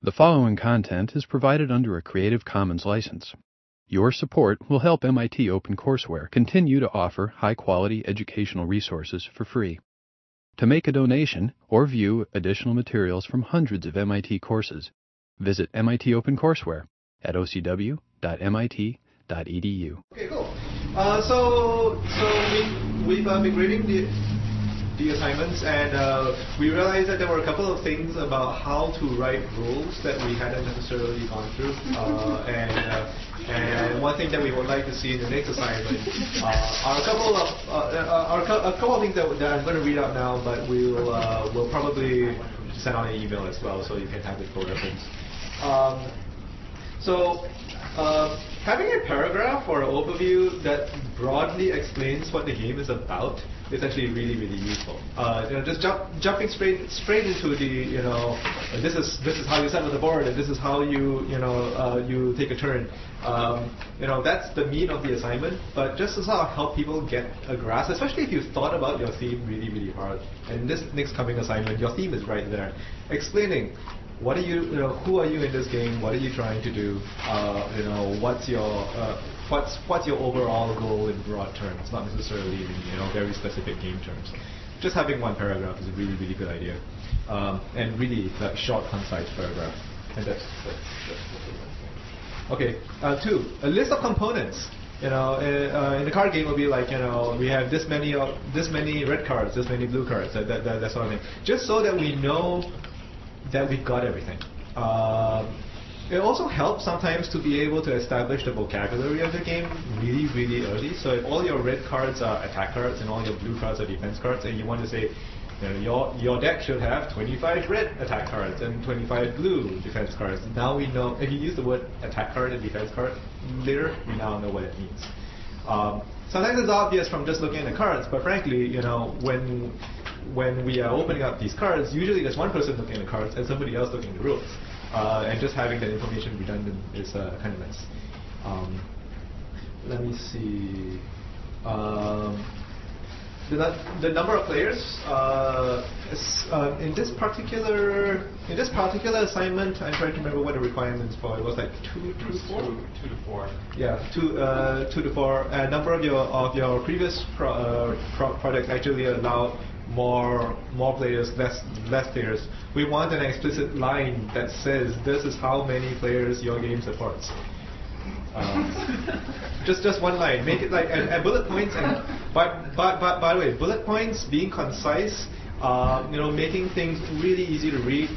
The following content is provided under a Creative Commons license. Your support will help MIT OpenCourseware continue to offer high-quality educational resources for free. To make a donation or view additional materials from hundreds of MIT courses, visit MIT OpenCourseware at ocw.mit.edu. Okay, cool. So we've been grading the assignments, and we realized that there were a couple of things about how to write rules that we hadn't necessarily gone through. And one thing that we would like to see in the next assignment are a couple of things that I'm going to read out now, but we'll probably send out an email as well, so you can have it for reference. Having a paragraph or an overview that broadly explains what the game is about is actually really, really useful. Just jumping straight into the, this is how you settle the board, and this is how you take a turn. That's the meat of the assignment. But just to sort of help people get a grasp, especially if you've thought about your theme really, really hard. And this next coming assignment, your theme is right there, explaining. What are you, who are you in this game? What are you trying to do? What's your overall goal in broad terms, not necessarily in very specific game terms. Just having one paragraph is a really, really good idea, and really short, concise paragraph. And that's okay. 2, a list of components. In the card game, will be like we have this many red cards, this many blue cards, that sort of thing. Just so that we know that we've got everything. It also helps sometimes to be able to establish the vocabulary of the game really, really early. So if all your red cards are attack cards and all your blue cards are defense cards, and you want to say, your deck should have 25 red attack cards and 25 blue defense cards. Now we know, if you use the word attack card and defense card later, we now know what it means. Sometimes it's obvious from just looking at the cards, but frankly, when we are opening up these cards, usually there's one person looking at the cards and somebody else looking at the rules. And just having that information redundant is kind of nice. Let me see. The number of players in this particular assignment, I'm trying to remember what the requirements for. It was like 2 to 4. Yeah, 2 to 4. Number of your previous projects actually allow more players, less players. We want an explicit line that says this is how many players your game supports. Just one line. Make it like and bullet points. And by the way, bullet points being concise, making things really easy to read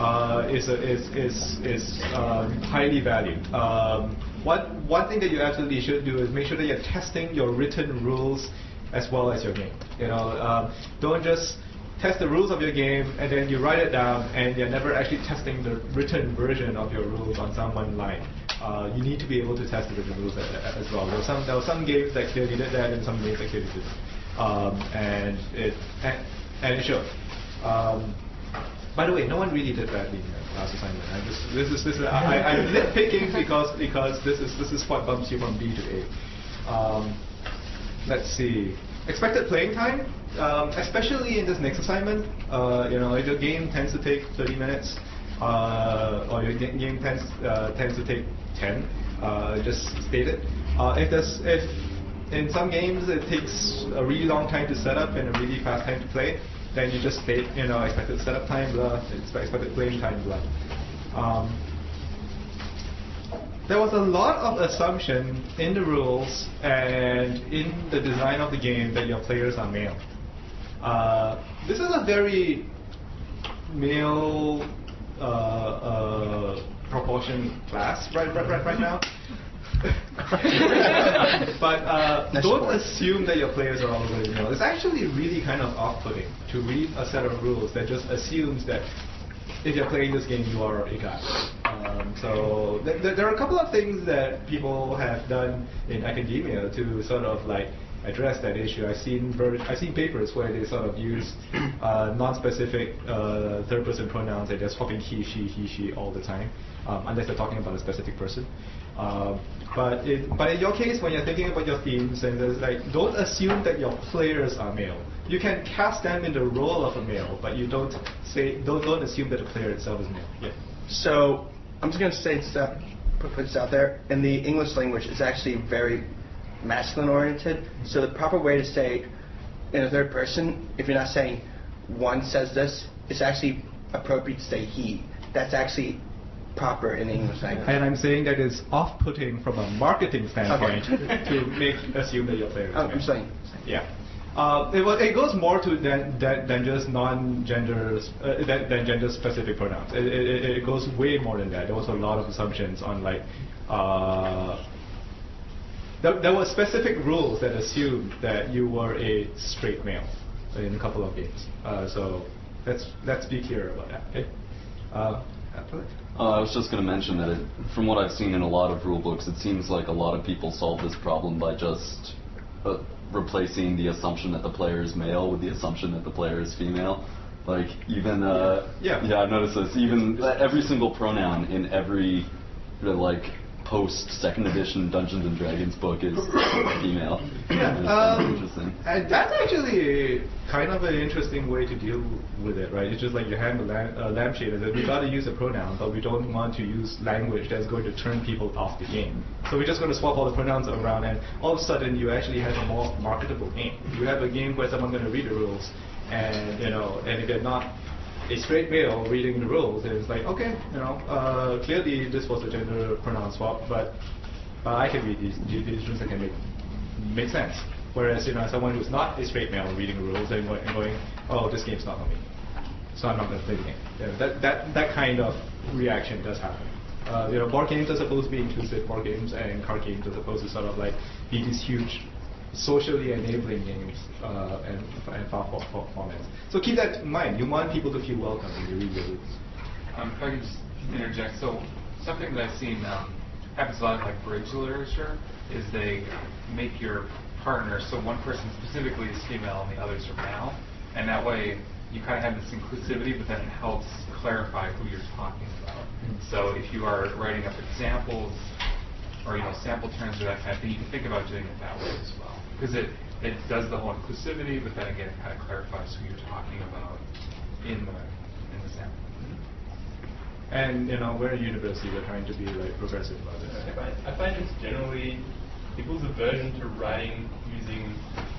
is highly valued. One thing that you absolutely should do is make sure that you're testing your written rules as well as your game. Don't just test the rules of your game and then you write it down and you're never actually testing the written version of your rules on some one line. You need to be able to test the written rules as well. There were some games that clearly did that and some games that clearly didn't. And it showed. By the way, no one really did badly in the last assignment. I'm nitpicking because this is what bumps you from B to A. Let's see. Expected playing time, especially in this next assignment. If your game tends to take 30 minutes, or your game tends to take 10, just state it. If in some games it takes a really long time to set up and a really fast time to play, then you just state, expected setup time, blah, expected playing time, blah. There was a lot of assumption in the rules and in the design of the game that your players are male. This is a very male proportion class right now. But don't assume that your players are all the way male. It's actually really kind of off-putting to read a set of rules that just assumes that if you're playing this game, you are a guy. So there are a couple of things that people have done in academia to sort of like address that issue. I've seen papers where they sort of use non-specific third-person pronouns. They're just swapping he, she all the time, unless they're talking about a specific person. But in your case, when you're thinking about your themes, and there's don't assume that your players are male. You can cast them in the role of a male, but you don't assume that the player itself is male. Yeah. So I'm just going to say put this out there. In the English language, it's actually very masculine oriented. So the proper way to say in a third person, if you're not saying one says this, it's actually appropriate to say he. That's actually proper in the English language. And I'm saying that it's off-putting from a marketing standpoint to assume that your player is male. I'm saying. Yeah. It goes more to than just non-gender than gender-specific pronouns. It goes way more than that. There was a lot of assumptions on like there were specific rules that assumed that you were a straight male in a couple of games. So let's be clear about that. Okay. I was just going to mention that from what I've seen in a lot of rule books, it seems like a lot of people solve this problem by just replacing the assumption that the player is male with the assumption that the player is female. Like even I've noticed this. Even every single pronoun in every like post second edition Dungeons and Dragons book is female. Yeah, interesting. That's actually kind of an interesting way to deal with it, right? It's just like you hand a lampshade that we got to use a pronoun, but we don't want to use language that's going to turn people off the game. So we're just going to swap all the pronouns around, and all of a sudden you actually have a more marketable game. You have a game where someone's going to read the rules, and and if they're not a straight male reading the rules, it's like, okay, clearly this was a gender pronoun swap, but I can read these rules and can make sense. Whereas, someone who's not a straight male reading the rules and going, oh, this game's not for me, so I'm not going to play the game. That kind of reaction does happen. Board games are supposed to be inclusive. Board games and card games are supposed to sort of like be these huge socially enabling games and formats. So keep that in mind. You want people to feel welcome when you read the rules. If I could just interject, so something that I've seen happens a lot in like bridge literature is they make your partner, so one person specifically is female and the others are male, and that way you kind of have this inclusivity, but then it helps clarify who you're talking about. So if you are writing up examples or sample terms or that kind of thing, you can think about doing it that way as well, because it does the whole inclusivity, but then again it kind of clarifies who you're talking about in the sample. And we're a university. We're trying to be like progressive about this. I find it's generally people's aversion to writing using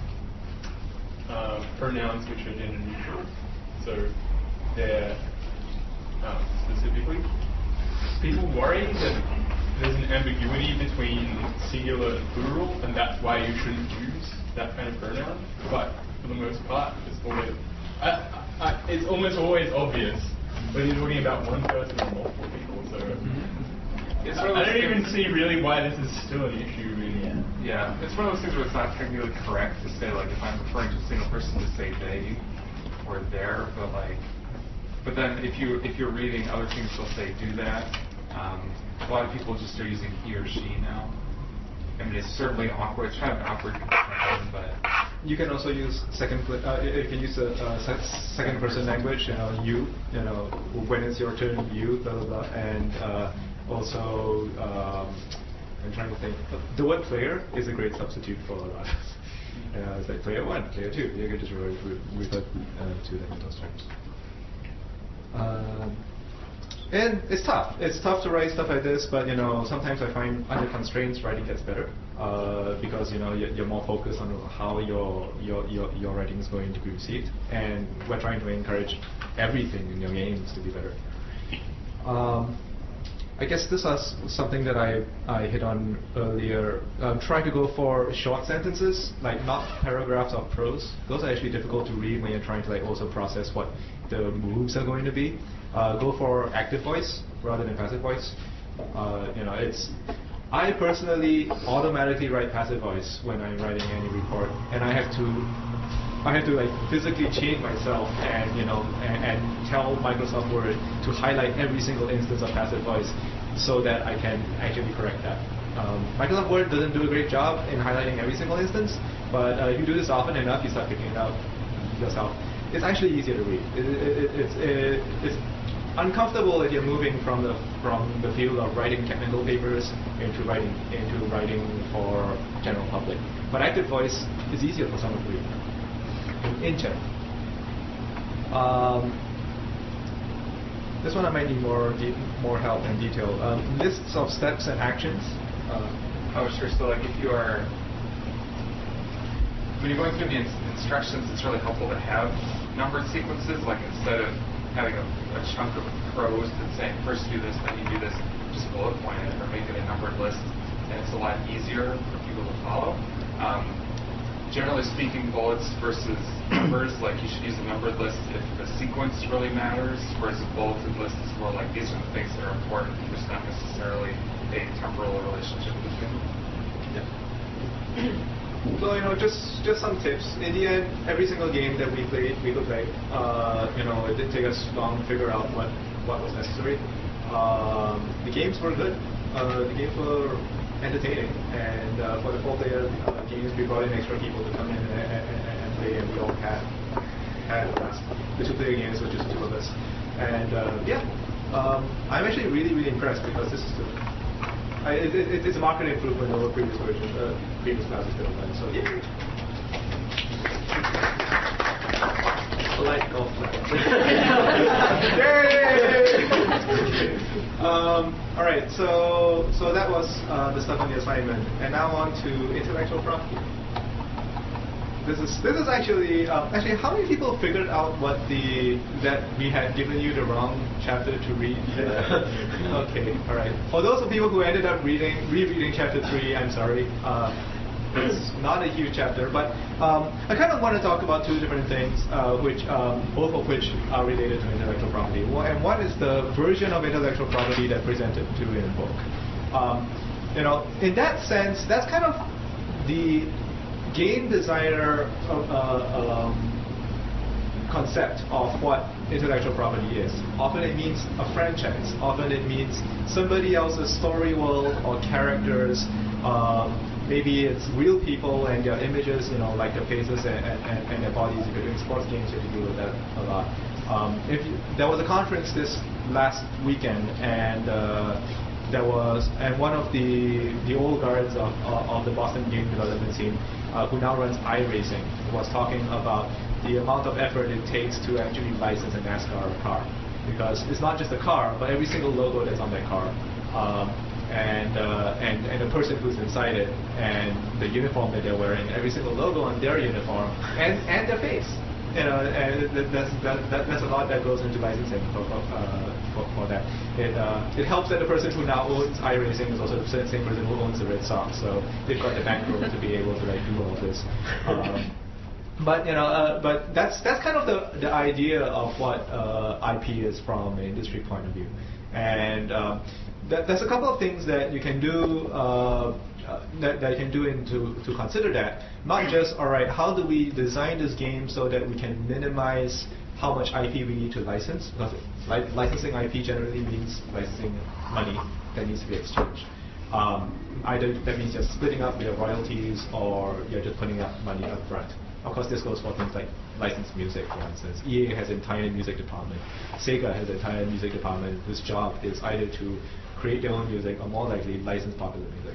pronouns which are gender neutral. So they're specifically people worry that there's an ambiguity between singular and plural, and that's why you shouldn't use that kind of pronoun. But for the most part, it's almost always obvious whether you're talking about one person or multiple people. So I don't even see really why this is still an issue. Really. Yeah, it's one of those things where it's not technically correct to say, like, if I'm referring to a single person, to say they or their, but then if you're reading other things, they'll say do that. A lot of people just are using he or she now. I mean, it's certainly awkward. It's kind of an awkward construction, but you can also use second. You can use a second person language. You. When it's your turn, you. Blah blah blah. And also, I'm trying to think. The word player is a great substitute for a lot. It's like player one, player two. You can just refer to them in those terms. And it's tough. It's tough to write stuff like this, but sometimes I find under constraints writing gets better because you're more focused on how your writing is going to be received, and we're trying to encourage everything in your games to be better. I guess this is something that I hit on earlier. Try to go for short sentences, like not paragraphs of prose. Those are actually difficult to read when you're trying to also process what the moves are going to be. Go for active voice rather than passive voice. I personally automatically write passive voice when I'm writing any report, and I have to physically change myself and and tell Microsoft Word to highlight every single instance of passive voice so that I can actually correct that. Microsoft Word doesn't do a great job in highlighting every single instance, but if you do this often enough, you start picking it out yourself. It's actually easier to read. It's uncomfortable if you're moving from the field of writing technical papers into writing for general public. But active voice is easier for someone to read in general. This one I might need more help and detail. Lists of steps and actions. Oh, sure. So like if you are, when you're going through the instructions, it's really helpful to have numbered sequences. Like instead of having a chunk of prose that's saying first do this, then you do this, just bullet point it or make it a numbered list, and it's a lot easier for people to follow. Generally speaking, bullets versus numbers, like you should use a numbered list if the sequence really matters, whereas a bulleted list is more like these are the things that are important. There's not necessarily a temporal relationship between them. Yeah. So just some tips. In the end, every single game that we could play. It didn't take us long to figure out what was necessary. The games were good. The games were entertaining, and for the 4-player games, we brought in extra people to come in and play, and we all had a blast. The 2-player games were just 2 of us, and I'm actually really impressed because this is it's a market improvement over previous versions, previous classes that I've done. So yeah. Polite golf clap. All right, so that was the stuff on the assignment, and now on to intellectual property. This is actually how many people figured out that we had given you the wrong chapter to read? Okay, all right. For those of you who ended up rereading chapter 3, I'm sorry. It's not a huge chapter, but I kind of want to talk about 2 different things, both of which are related to intellectual property. And one is the version of intellectual property that presented to you in the book. In that sense, that's kind of the game designer concept of what intellectual property is. Often it means a franchise. Often it means somebody else's story world or characters. Maybe it's real people and their images, like their faces and their bodies. If you're doing sports games, you have to deal with that a lot. There was a conference this last weekend, and one of the old guards of the Boston game development team, who now runs iRacing, was talking about the amount of effort it takes to actually license a NASCAR car, because it's not just a car, but every single logo that's on that car. And the person who's inside it, and the uniform that they're wearing, every single logo on their uniform, and their face. And that's a lot that goes into licensing for that. It helps that the person who now owns iRacing is also the same person who owns the Red Sox, so they've got the bankroll to be able to do all this. But that's kind of the idea of what IP is from an industry point of view, and. There's a couple of things that you can do that you can do to consider that. Not just, all right, how do we design this game so that we can minimize how much IP we need to license? Because licensing IP generally means licensing money that needs to be exchanged. Either that means you're splitting up your royalties or you're just putting up money up front. Of course, this goes for things like licensed music, for instance. EA has an entire music department. Sega has an entire music department whose job is either to create their own music or more likely license popular music.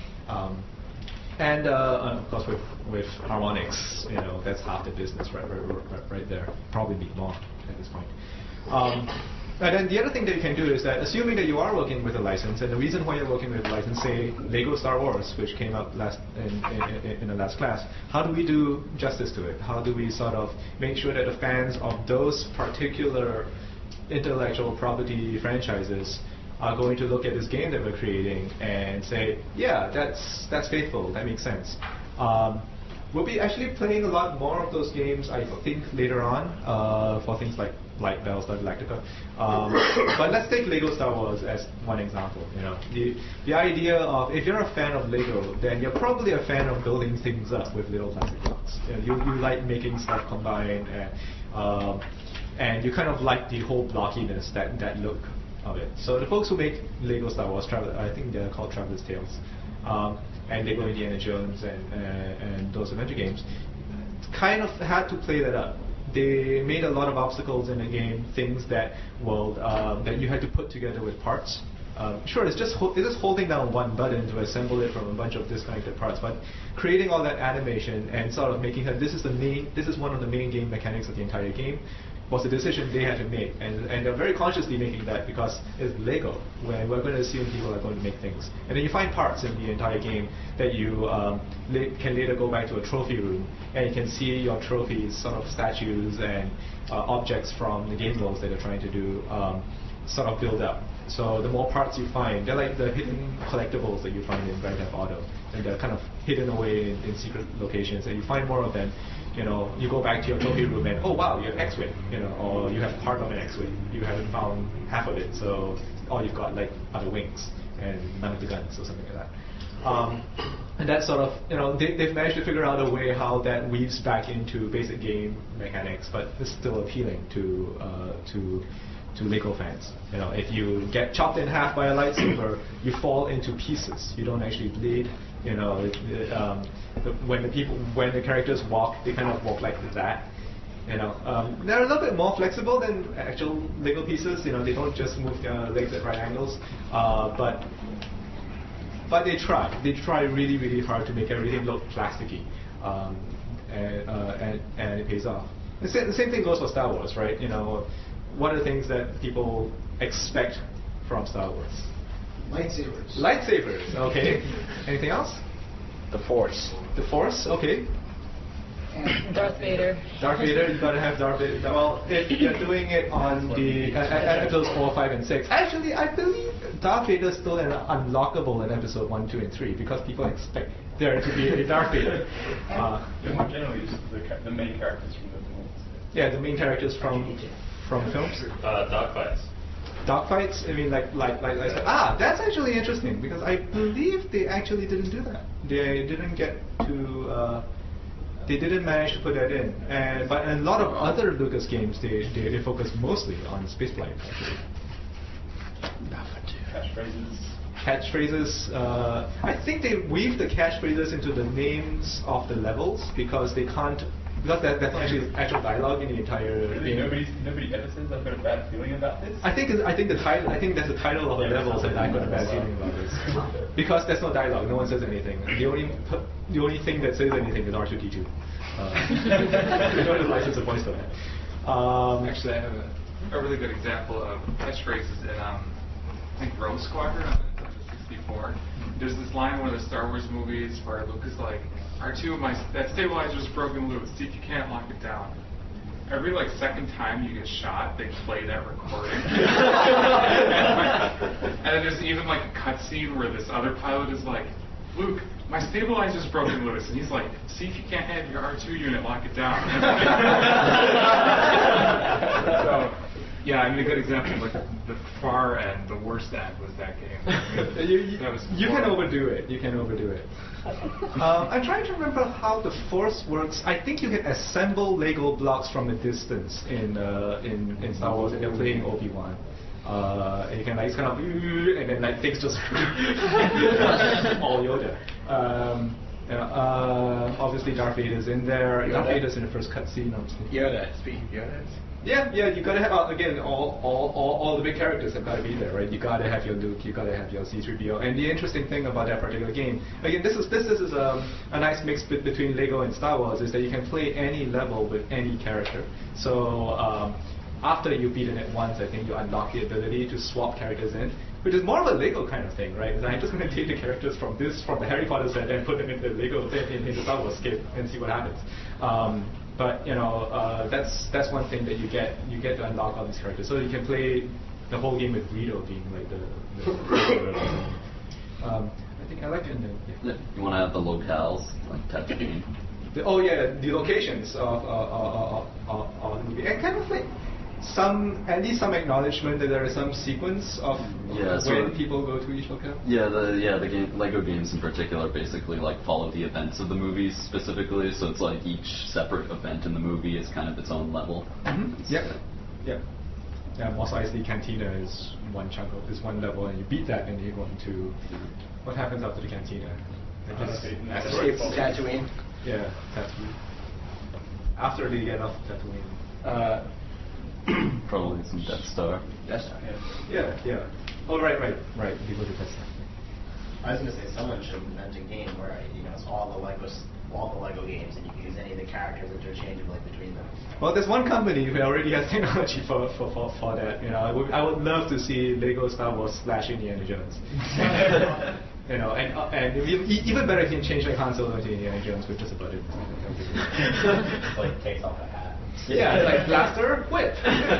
And of course, with harmonics, that's half the business right there. Probably more at this point. And then the other thing that you can do is that, assuming that you are working with a license, and the reason why you're working with a license, say Lego Star Wars, which came up in the last class, how do we do justice to it? How do we sort of make sure that the fans of those particular intellectual property franchises are going to look at this game that we're creating and say, yeah, that's faithful, that makes sense. We'll be actually playing a lot more of those games, I think, later on for things like Battlestar Galactica. But let's take Lego Star Wars as one example. The idea of, if you're a fan of Lego, then you're probably a fan of building things up with little plastic blocks. You like making stuff combine, and you kind of like the whole blockiness, that look of it. So the folks who make Lego Star Wars, I think they're called Traveler's Tales, and Lego Indiana Jones and those adventure games, kind of had to play that up. They made a lot of obstacles in the game, things that that you had to put together with parts. Sure, it's just holding down one button to assemble it from a bunch of disconnected parts, but creating all that animation and sort of making it, this is one of the main game mechanics of the entire game. was a decision they had to make, and they're very consciously making that because it's Lego, where we're going to assume people are going to make things. And then you find parts in the entire game that you can later go back to a trophy room, and you can see your trophies, sort of statues and objects from the game modes that you're trying to do sort of build up. So the more parts you find, they're like the hidden collectibles that you find in Grand Theft Auto, and they're kind of hidden away in secret locations, and you find more of them. You go back to your trophy room and, oh wow, you have X-Wing, or you have part of an X-Wing. You haven't found half of it, so all you've got like are the wings and none of the guns or something like that. And that's sort of, they've managed to figure out a way how that weaves back into basic game mechanics, but it's still appealing to Lego fans. If you get chopped in half by a lightsaber, you fall into pieces. You don't actually bleed. When the characters walk, they kind of walk like that. They're a little bit more flexible than actual Lego pieces. They don't just move their legs at right angles, but they try. They try really, really hard to make everything look plasticky, and it pays off. The same thing goes for Star Wars, right? What are the things that people expect from Star Wars? Lightsabers, okay. Anything else? The Force. The Force, okay. And Darth Vader. Darth Vader, you gotta have Darth Vader. Well, if you're doing it on the episodes 4, 5, and 6, actually, I believe Darth Vader is still unlockable in episode 1, 2, and 3 because people expect there to be a Darth Vader. More generally, just the main characters from the films. Yeah, the main characters from films. Dogfights. Dogfights? I mean, like I said. That's actually interesting because I believe they actually didn't do that. They didn't get to. They didn't manage to put that in. But in a lot of other Lucas games, they focus mostly on spaceflight. Catchphrases. I think they weave the catchphrases into the names of the levels because they can't. Because that's not actually actual dialogue in the entire game. Nobody ever says I've got a bad feeling about this. I think that's the title of the level said I've got a bad feeling about this. Because there's no dialogue, no one says anything. The only thing that says anything is R2D2. They don't have license of voice for that. Actually, I have a really good example of catchphrases in I think Rogue Squadron on the 64. There's this line in one of the Star Wars movies where Luke is like, R2, that stabilizer's broken loose. See if you can't lock it down. Every second time you get shot, they play that recording. And then there's even a cutscene where this other pilot is like, Luke, my stabilizer's broken loose, and he's like, see if you can't have your R2 unit lock it down. So, yeah, I mean, a good example of the far end, the worst end was that game. You can overdo it. You can overdo it. I'm trying to remember how the Force works. I think you can assemble Lego blocks from a distance in Star Wars if you're playing Obi-Wan. And you can it's kind of and then things just all Yoda. Obviously Darth Vader's in there. Darth Vader's in the first cutscene. Yoda. Speaking of Yoda. Yeah, you gotta have again all the big characters have gotta be there, right? You gotta have your Luke, you gotta have your C-3PO. And the interesting thing about that particular game, again, this is a nice mix between Lego and Star Wars, is that you can play any level with any character. So after you've beaten it once, I think you unlock the ability to swap characters in, which is more of a Lego kind of thing, right? Because I'm just going to take the characters from the Harry Potter set and put them in the Lego in the Star Wars game and see what happens. But that's one thing that you get to unlock all these characters. So you can play the whole game with Greedo being I think I like it. You want to have the locales, like Tatooine. The locations of the movie, and kind of at least some acknowledgement that there is some sequence of when people go to each locale. The Lego games in particular basically follow the events of the movies specifically, so it's each separate event in the movie is kind of its own level. Mm-hmm. Yeah, Mos Eisley Cantina is one level, and you beat that, and you go into what happens after the cantina. Escape from Tatooine. Yeah, Tatooine. After they get off Tatooine. Probably some Death Star. Death Star, yeah. Oh, right. You go to Death Star. I was going to say someone should invent a game where it's all the Lego all the Lego games, and you can use any of the characters interchangeably between them. Well, there's one company who already has technology for that. I would love to see Lego Star Wars / Indiana Jones. And even better if you can change the console into Indiana Jones with just a button. Like takes off a hat. Yeah, it's like blaster, whip.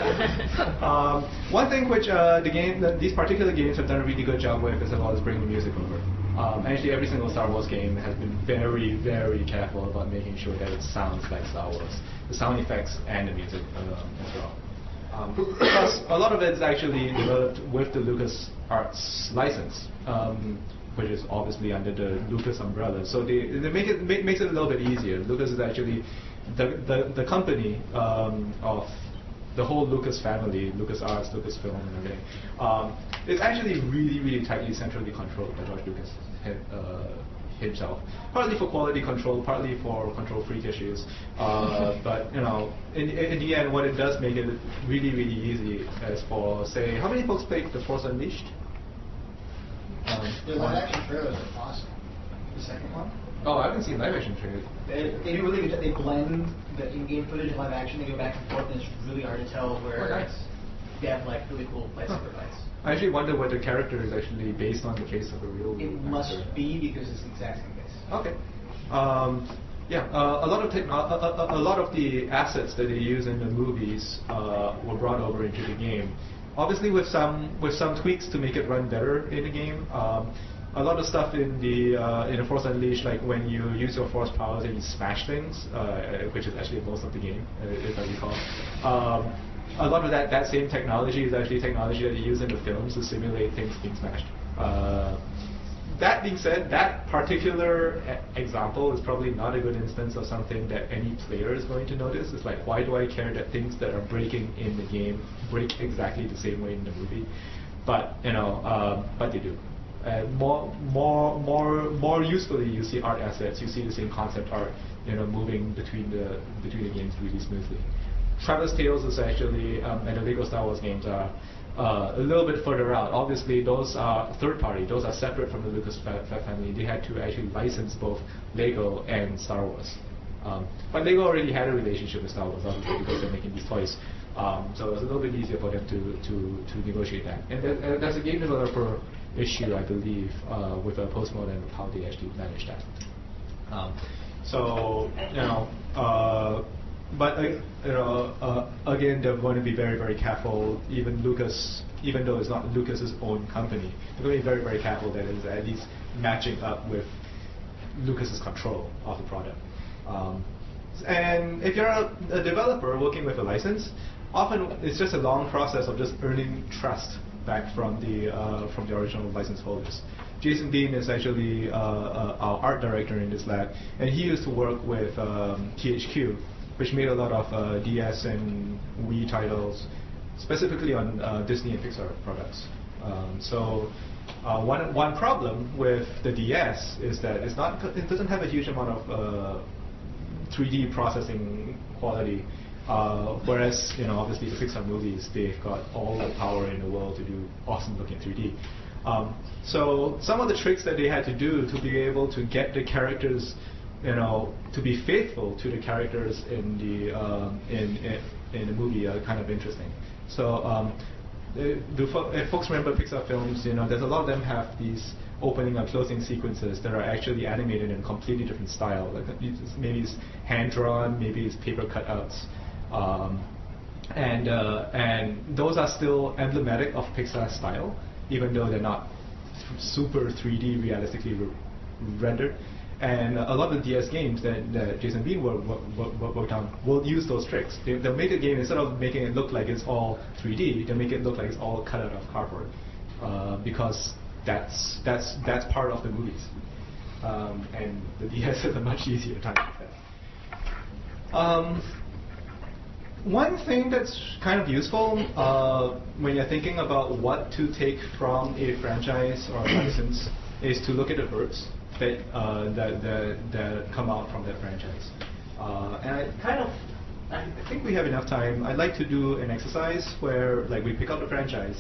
One thing which these particular games have done a really good job with is about bringing music over. Actually, every single Star Wars game has been very, very careful about making sure that it sounds like Star Wars. The sound effects and the music as well. Because a lot of it is actually developed with the LucasArts license, which is obviously under the Lucas umbrella. So they makes it a little bit easier. Lucas is actually the company of the whole Lucas family, LucasArts, Lucasfilm, and everything. It's actually really, really tightly centrally controlled by George Lucas himself. Partly for quality control, partly for control freak issues. But in the end, what it does make it really, really easy is for, say, how many folks played The Force Unleashed? The live action trailers are awesome. The second one? Oh, I haven't seen live action trailers. They do really good. They blend the in-game footage and live action. They go back and forth, and it's really hard to tell where they have like really cool lightsaber fights. I actually wonder what the character is actually based on the face of a real It actor. must be because it's the exact same face. Okay. A lot of the assets that they use in the movies were brought over into the game. Obviously, with some tweaks to make it run better in the game. A lot of stuff in the Force Unleashed, like when you use your Force powers and you smash things, which is actually most of the game, if I recall. A lot of that same technology is actually technology that they use in the films to simulate things being smashed. That being said, that particular example is probably not a good instance of something that any player is going to notice. It's like, why do I care that things that are breaking in the game break exactly the same way in the movie? But but they do. More usefully, you see art assets. You see the same concept art, moving between the games really smoothly. Traveler's Tales is actually, and the Lego Star Wars games are a little bit further out. Obviously, those are third party. Those are separate from the Lucas family. They had to actually license both Lego and Star Wars. But Lego already had a relationship with Star Wars, obviously, because they're making these toys. So it was a little bit easier for them to negotiate that. And there's a game developer issue, I believe, with a postmortem of how they actually managed that. But again, they're going to be very, very careful. Even though it's not Lucas's own company, they're going to be very, very careful that it's at least matching up with Lucas's control of the product. And if you're a developer working with a license, often it's just a long process of just earning trust back from the original license holders. Jason Bean is actually our art director in this lab, and he used to work with THQ, which made a lot of DS and Wii titles, specifically on Disney and Pixar products. One problem with the DS is that it doesn't have a huge amount of 3D processing quality, whereas obviously the Pixar movies, they've got all the power in the world to do awesome looking 3D. So some of the tricks that they had to do to be able to get the characters, to be faithful to the characters in the movie are kind of interesting. So if folks remember Pixar films, there's a lot of them have these opening and closing sequences that are actually animated in a completely different style. Like maybe it's hand drawn, maybe it's paper cutouts, and those are still emblematic of Pixar style, even though they're not super 3D realistically rendered. And a lot of the DS games that Jason Bean worked on will use those tricks. They'll make a game, instead of making it look like it's all 3D, they'll make it look like it's all cut out of cardboard, because that's part of the movies. And the DS has a much easier time with that. One thing that's kind of useful when you're thinking about what to take from a franchise or a license is to look at the verbs that come out from that franchise. And I think we have enough time. I'd like to do an exercise where we pick up the franchise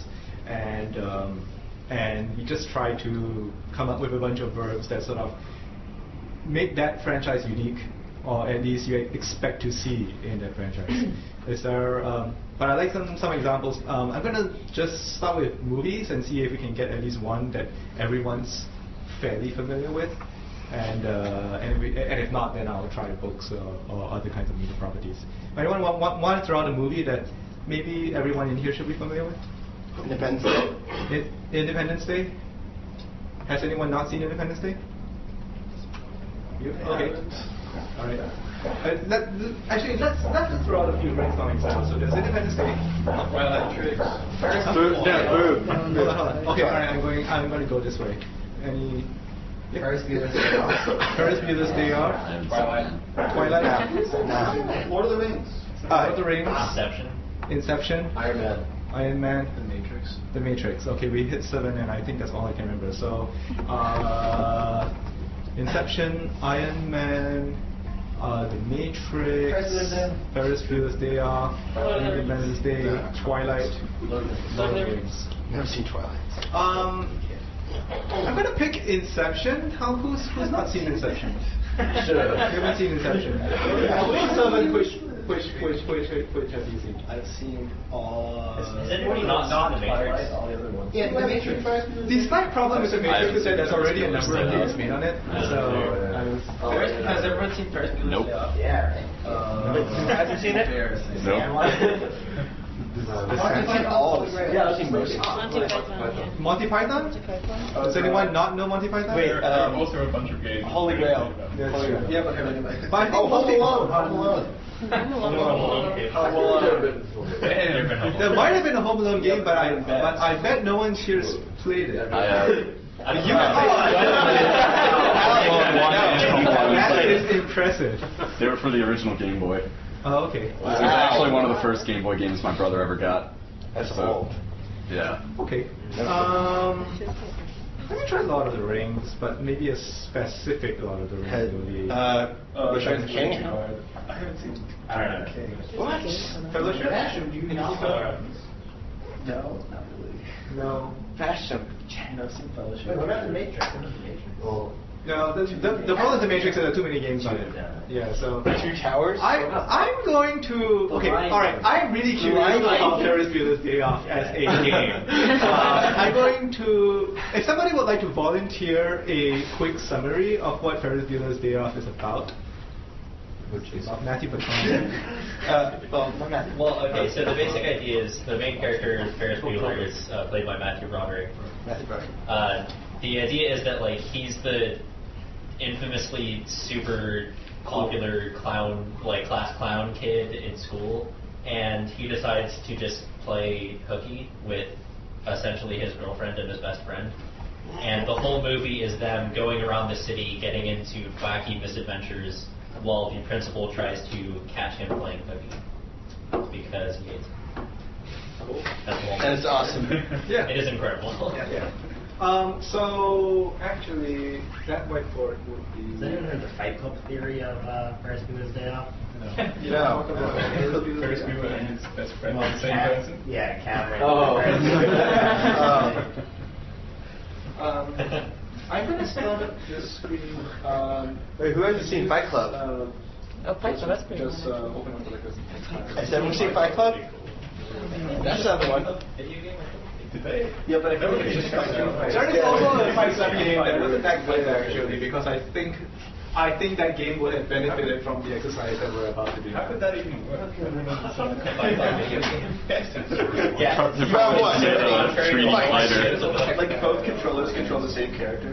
and we just try to come up with a bunch of verbs that sort of make that franchise unique, or at least you expect to see in that franchise? Is there? But I like some examples. I'm gonna just start with movies and see if we can get at least one that everyone's fairly familiar with, and if not, then I'll try books or other kinds of media properties. Anyone want to throw out a movie that maybe everyone in here should be familiar with? Independence Day. Independence Day. Has anyone not seen Independence Day? You? Okay. All right. Let's throw out a few brainstorming examples. So there's Independence Day. Twilight Tricks. Hold on. Okay. All right. I'm going to go this way. Any? Yeah. Ferris Bueller's Day Off. Ferris Bueller's Day Off. Twilight. Lord of the Rings. Lord of the Rings. Inception. Iron Man. The Matrix. Okay, we hit 7, and I think that's all I can remember. So, Inception, Iron Man, The Matrix, Ferris Bueller's Day Off, Independence Day, Twilight, Lord of the Rings. Never seen Twilight. I'm gonna pick Inception. Who's not seen Inception? Sure. You haven't seen Inception. Which have you seen? I've seen all. Is anybody not the Matrix? All the other ones. Yeah, the Matrix. The slight problem with the Matrix is that there's already a number of games made on it. So Has everyone seen Ferris Bueller's Nope. Day Off? Yeah, right. Hasn't seen it? Nope. I've seen all of it. Yeah, I've seen most. Monty Python? Does anyone not know Monty Python? Wait, There are also a bunch of games. Holy Grail. Yeah, but I think Home Alone. There might have been a Home Alone game, but I bet no one here's played it. That is impressive. They were for the original Game Boy. Oh, okay. It was actually one of the first Game Boy games my brother ever got. That's old. Yeah. Okay. Let me try Lord of the Rings, but maybe a specific Lord of the Rings movie. Return of the King? I haven't seen. I don't know. What? Fellowship? No, not really. No. Fashion. No, seen Fellowship. What about the Matrix? No, the problem with the Matrix is there are too many games on it. Yeah, so. Two Towers? I'm going to. Okay, alright. I'm really curious about Ferris Bueller's Day Off as a game. I'm going to. If somebody would like to volunteer a quick summary of what Ferris Bueller's Day Off is about. Matthew Bacon. Well, okay, so the basic idea is the main character, Ferris Bueller, is played by Matthew Broderick. The idea is that like he's the infamously super popular clown, like class clown kid in school, and he decides to just play hooky with essentially his girlfriend and his best friend. And the whole movie is them going around the city getting into wacky misadventures while the principal tries to catch him playing hooky because he hates him. Cool. That's the whole And it's awesome. Yeah. It is incredible. Yeah. So actually, that whiteboard would be. Has anyone heard the Fight Club theory of Ferris Bueller's Day Off? No. Ferris Bueller and his best friend are the same person? Yeah, Cameron. I'm going to start this screen. Wait, who hasn't seen Fight Club? Fight Club, that's pretty Just open up like this. Has everyone seen Fight Club? That's another one. Yeah, but I feel like it's just There is also a Fight Club game that wasn't that good actually, because I think that game would have benefited from the exercise that we're about to do. How could that even work? Yeah. You found what? 3D fighter. Like both controllers control the same character.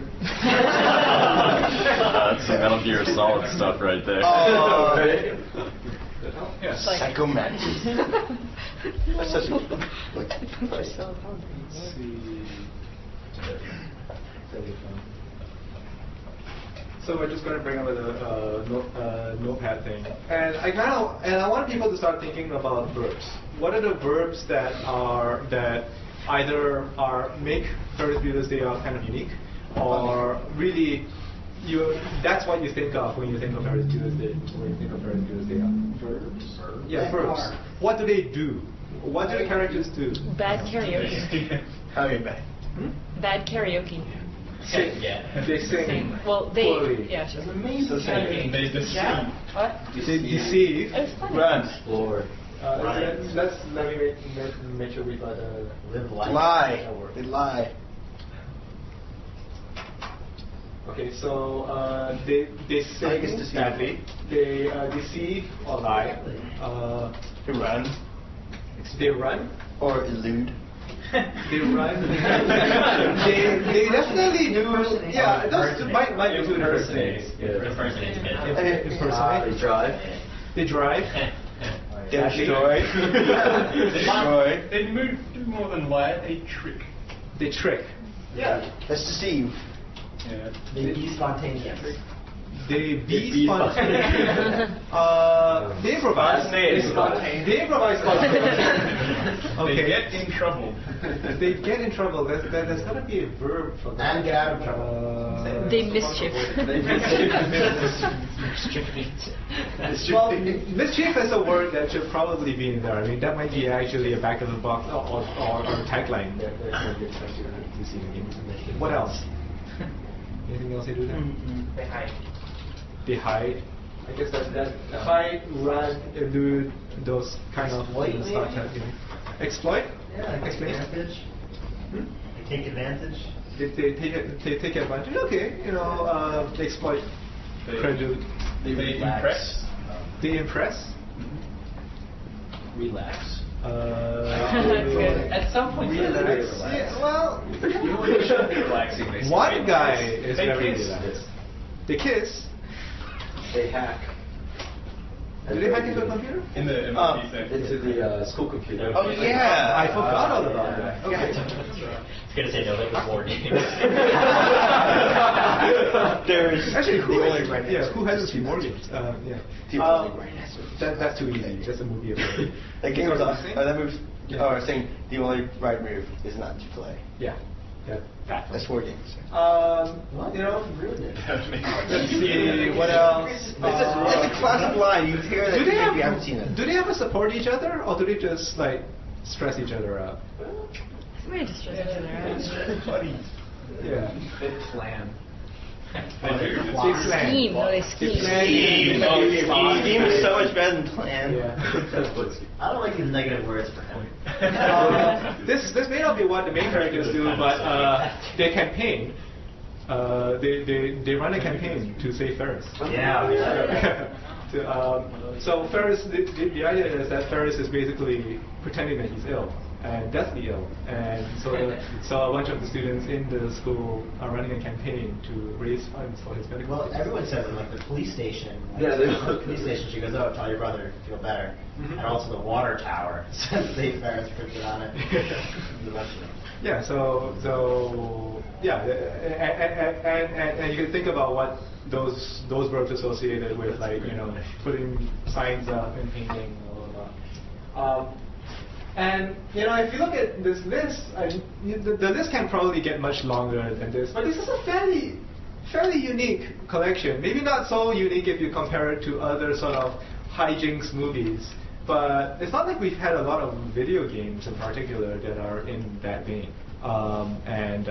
That's some Metal Gear Solid stuff right there. Yes. Psycho Mantis. That's such a Let's see. So we're just going to bring up a notepad thing, and I want people to start thinking about verbs. What are the verbs that either make Ferris Bueller's Day Off kind of unique, or really that's what you think of when you think of Ferris Bueller's Day Off? Verbs. Yeah, verbs. What do they do? What do the characters do? Bad karaoke. Okay, bad. Bad karaoke. Yeah. They sing. Well, poorly. yeah, she's So say, They deceive. What? They deceive. It was funny. run, Let me make sure we got Live life. lie, they lie. Okay, so they I guess sing deceive. badly. They deceive or lie. They run, They run. or elude. They run. they definitely do. Yeah, those might be two different things. Impersonates kids. Impersonate. They drive. They drive. They destroy. Destroy. They do more than lie, they trick. They trick. Yeah. That's deceive. Yeah. They be spontaneous. They be spontaneous. They improvise. They improvise spontaneous. They Okay. get in trouble. They get in trouble. There's got to be a verb for that. And get out of trouble. They mischief. Well, mischief is a word that should probably be in there. I mean, that might be actually a back of the box or a tagline that you're trying to see in the game. What else? Anything else they do there? They hide. They hide. I guess that hide, run, elude, those kind of stuff. Exploit? Yeah, they take Explain. advantage. They take advantage. They take advantage. Okay, they exploit. Prejudice. They impress. They impress. Relax. At some point, Relax. Yeah, well, You should be relaxing. They one guy is They very kiss. relaxed. They kiss. They hack. Do they hack into a computer? In the MVP section. the school computer. Oh yeah. I forgot all about that. Okay. It's gonna say no, that was war games. There's Actually, who the has, only right yeah, answer. who hasn't seen more games? Yeah. The only right answer. That's too easy. That's a movie about it. That game was on. Sorry, That moves. Yeah. Oh, I was saying the only right move is not to play. Yeah. Yeah. That's 4 games. Ruined it. Let's see what else. It's a classic line. You hear that. Do they maybe you haven't seen it. do they ever support each other, or do they just like stress each other out? Somebody just stressed each other out. Buddies. Yeah. They plan. They do. They plan. Scheme. No, they scheme. Scheme is so much better than plan. Yeah. I don't like these negative words for him. This may not be what the main characters do, but they campaign. They run a campaign to save Ferris. Yeah. So Ferris, the idea is that Ferris is basically pretending that he's ill and deathly ill, and so a bunch of the students in the school are running a campaign to raise funds for his medical. Well, everyone says it, like the police station. Yeah, the police station. She goes, "Oh, tell your brother to feel better." Mhm. And also the water tower says St. Ferris printed on it. Yeah, so yeah, and you can think about what those verbs associated with, like, putting signs up and painting, blah, blah, blah. And if you look at this list, the list can probably get much longer than this, but this is a fairly unique collection. Maybe not so unique if you compare it to other sort of hijinks movies, but it's not like we've had a lot of video games in particular that are in that vein. And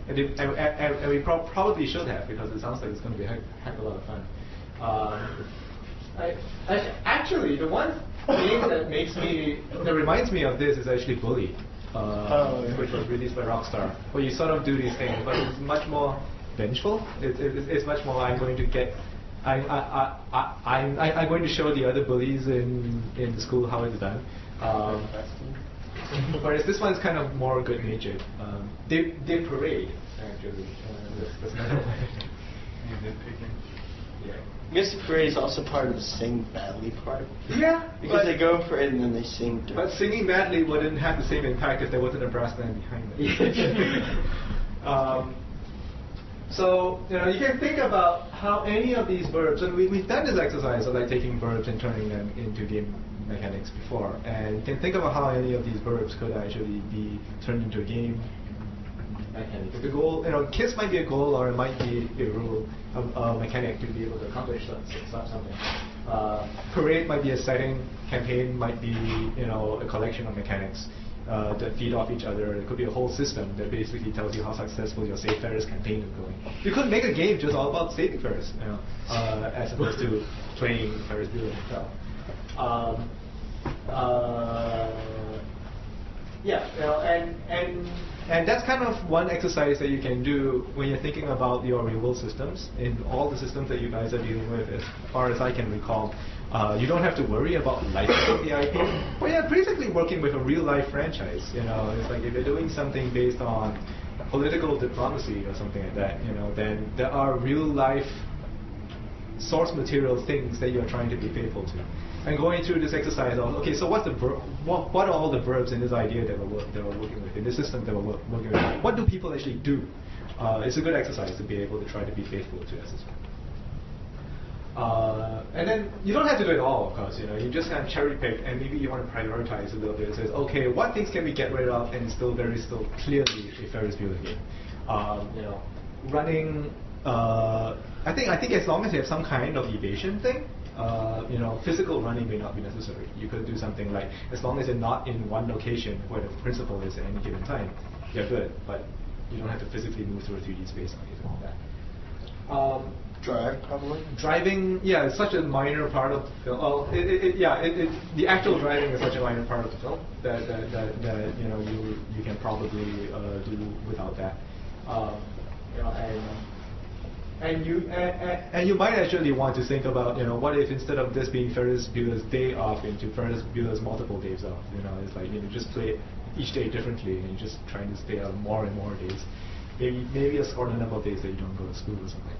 we probably should have, because it sounds like it's going to be a heck of a lot of fun. Actually, the one game that reminds me of this is actually Bully, which was released by Rockstar, where you sort of do these things, but it's much more vengeful. It's much more, I'm going to get. I'm going to show the other bullies in the school how it's done. Whereas this one's kind of more good-natured. They parade, actually. That's another one. Yeah. I guess the parade is also part of the sing badly part. Yeah, Because they go for it and then they sing. But singing badly wouldn't have the same impact if there wasn't a brass band behind it. So you can think about how any of these verbs, and we've done this exercise of like taking verbs and turning them into game mechanics before, and you can think about how any of these verbs could actually be turned into a game mechanic. The goal, kiss might be a goal, or it might be a rule, a mechanic to be able to accomplish something. Parade might be a setting. Campaign might be a collection of mechanics. that feed off each other. It could be a whole system that basically tells you how successful your Save Ferris campaign is going. You could make a game just all about saving Ferris, as opposed to playing Ferris Bueller himself. And that's kind of one exercise that you can do when you're thinking about your real-world systems. In all the systems that you guys are dealing with, as far as I can recall, you don't have to worry about licensing the IP. But you're basically working with a real-life franchise. It's like if you're doing something based on political diplomacy or something like that, then there are real-life source material things that you're trying to be faithful to. And going through this exercise of, okay, so what are all the verbs in this idea that we're working with, in this system that we're working with? What do people actually do? It's a good exercise to be able to try to be faithful to that system. And then you don't have to do it all, of course. You just kind of cherry pick, and maybe you want to prioritize a little bit. It says, okay, what things can we get rid of and still clearly a Ferris Bueller game? Running. I think as long as you have some kind of evasion thing. Physical running may not be necessary. You could do something like, as long as you're not in one location where the principal is at any given time, you're good. But you don't have to physically move through a 3D space or anything like that. Drive, probably. Driving, yeah, it's such a minor part of the film. Well, the actual driving is such a minor part of the film that you can probably do without that. And you might actually want to think about, what if instead of this being Ferris Bueller's day off into Ferris Bueller's multiple days off? It's like just play each day differently, and you're just trying to stay out more and more days. Maybe a certain number of days that you don't go to school or something.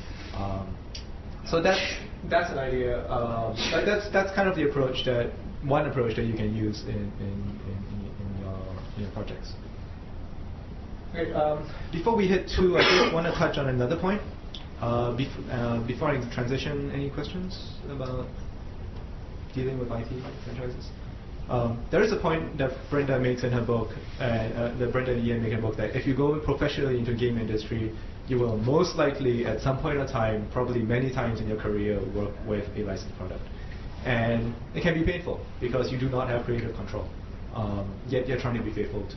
So that's an idea. That's kind of the one approach that you can use in your projects. Okay, before we hit 2, I just want to touch on another point. Before I transition, any questions about dealing with IP franchises? There is a point that Brenda makes in her book, that Brenda and Ian make in her book, that if you go professionally into the game industry, you will most likely, at some point in time, probably many times in your career, work with a licensed product. And it can be painful because you do not have creative control. Yet you're trying to be faithful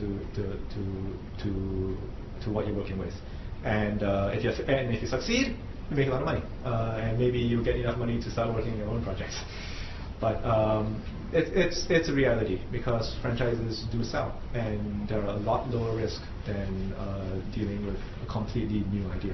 to what you're working with. And if you succeed, you make a lot of money. And maybe you get enough money to start working on your own projects. But it's a reality because franchises do sell, and they're a lot lower risk than dealing with a completely new idea.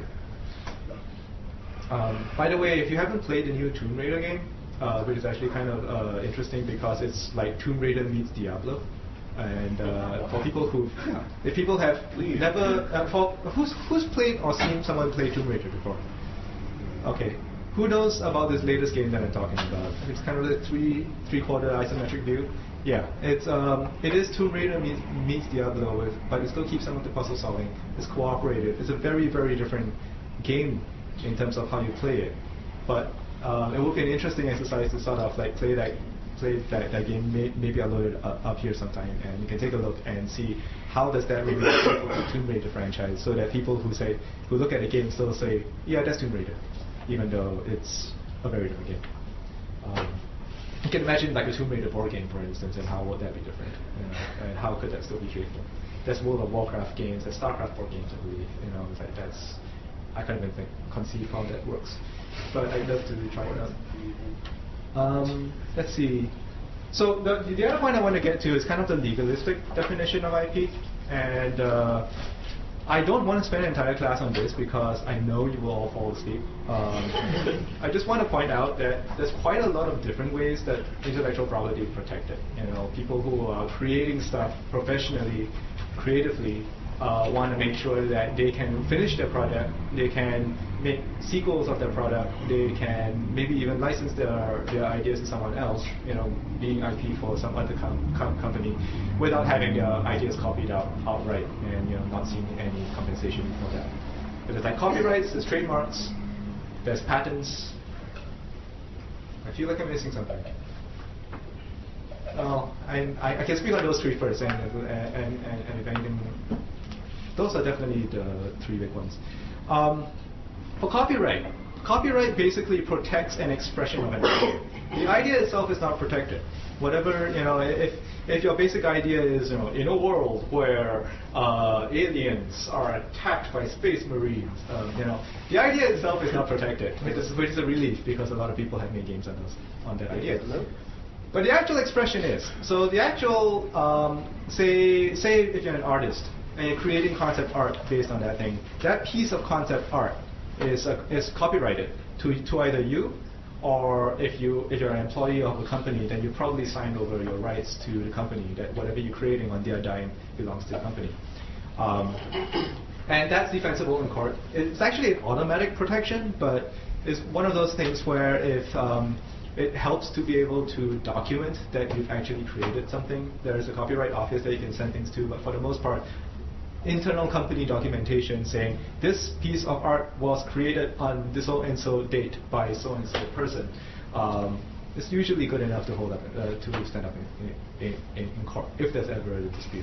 By the way, if you haven't played the new Tomb Raider game, which is actually kind of interesting because it's like Tomb Raider meets Diablo. And for people if people have never, who's played or seen someone play Tomb Raider before? Okay. Who knows about this latest game that I'm talking about? It's kind of a three-quarter isometric view. Yeah, it is Tomb Raider meets Diablo, but it still keeps some of the puzzle solving. It's cooperative. It's a very, very different game in terms of how you play it. But it will be an interesting exercise to sort of like play that game. Maybe I'll load it up here sometime, and you can take a look and see how does that relate to the Tomb Raider franchise, so that people who look at the game still say, yeah, that's Tomb Raider, even though it's a very different game. You can imagine like a Tomb Raider board game, for instance, and how would that be different? And how could that still be faithful? There's World of Warcraft games, there's StarCraft board games, I believe. It's like I can't even conceive how that works, but I'd love to try it out. Let's see. So the other point I want to get to is kind of the legalistic definition of IP, and I don't want to spend an entire class on this because I know you will all fall asleep. I just want to point out that there's quite a lot of different ways that intellectual property is protected. People who are creating stuff professionally, creatively, want to make sure that they can finish their product, they can make sequels of their product, they can maybe even license their ideas to someone else, being IP for some other company, without having their ideas copied out outright and not seeing any compensation for that. But there's like copyrights, there's trademarks, there's patents. I feel like I'm missing something. Well, I can speak on those three first, and if anything, those are definitely the three big ones. For copyright Copyright basically protects an expression of an idea. The idea itself is not protected. Whatever, if your basic idea is, in a world where aliens are attacked by space marines, the idea itself is not protected, which is a relief because a lot of people have made games on that idea. But the actual expression is. So the actual, say if you're an artist and you're creating concept art based on that thing, that piece of concept art is copyrighted to either you, or if you're an employee of a company, then you probably signed over your rights to the company that whatever you're creating on their dime belongs to the company. And that's defensible in court. It's actually an automatic protection, but it's one of those things where if it helps to be able to document that you've actually created something, there's a copyright office that you can send things to, but for the most part, internal company documentation saying this piece of art was created on this so and so date by so and so person. It's usually good enough to hold up to stand up in court if there's ever a dispute.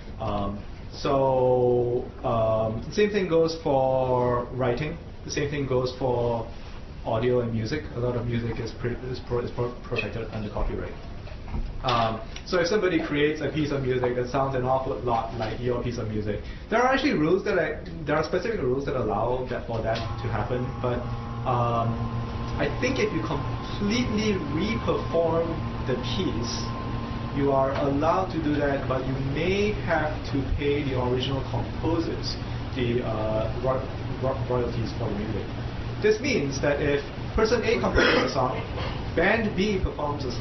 Same thing goes for writing. The same thing goes for audio and music. A lot of music is protected under copyright. So if somebody creates a piece of music that sounds an awful lot like your piece of music, there are actually rules there are specific rules that allow for that to happen. But I think if you completely re-perform the piece, you are allowed to do that, but you may have to pay the original composers the royalties for the music. This means that if person A composes a song, band B performs a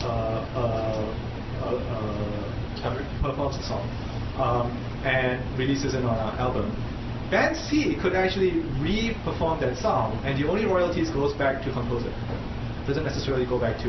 song and releases it on an album, band C could actually re-perform that song, and the only royalties goes back to composer. It doesn't necessarily go back to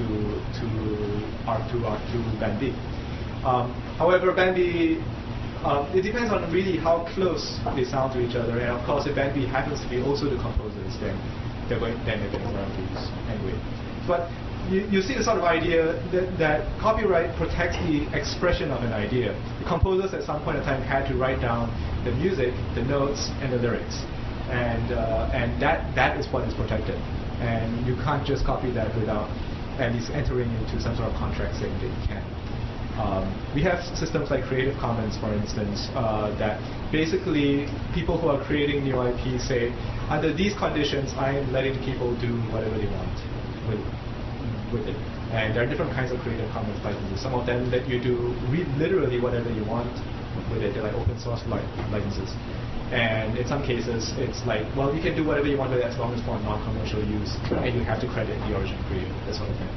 band B. However, band B, it depends on really how close they sound to each other, and of course, if band B happens to be also the composers, then they're getting royalties anyway. But you see the sort of idea that copyright protects the expression of an idea. The composers at some point in time had to write down the music, the notes, and the lyrics, and that is what is protected. And you can't just copy that without at least entering into some sort of contract saying that you can. We have systems like Creative Commons, for instance, that basically people who are creating new IP say, under these conditions, I am letting people do whatever they want with it. And there are different kinds of Creative Commons licenses. Some of them let you do literally whatever you want with it. They're like open source licenses. And in some cases, it's like, well, you can do whatever you want with it as long as for non-commercial use, and you have to credit the original creator, that sort of thing.